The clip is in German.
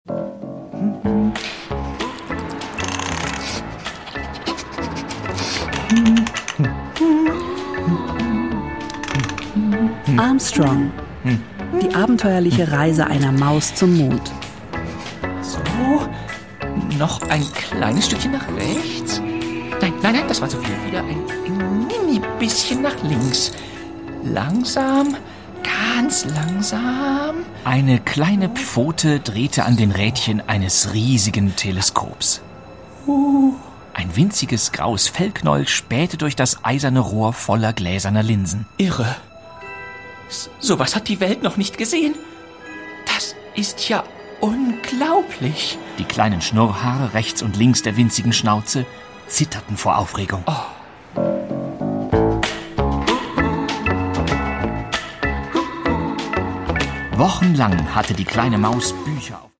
Armstrong. Die abenteuerliche Reise einer Maus zum Mond. So, noch ein kleines Stückchen nach rechts. Nein, das war zu viel. Wieder ein mini bisschen nach links. Langsam, ganz langsam. Eine kleine Pfote drehte an den Rädchen eines riesigen Teleskops. Ein winziges graues Fellknäuel spähte durch das eiserne Rohr voller gläserner Linsen. Irre. Sowas hat die Welt noch nicht gesehen. Das ist ja unglaublich. Die kleinen Schnurrhaare rechts und links der winzigen Schnauze zitterten vor Aufregung. Wochenlang hatte die kleine Maus Bücher auf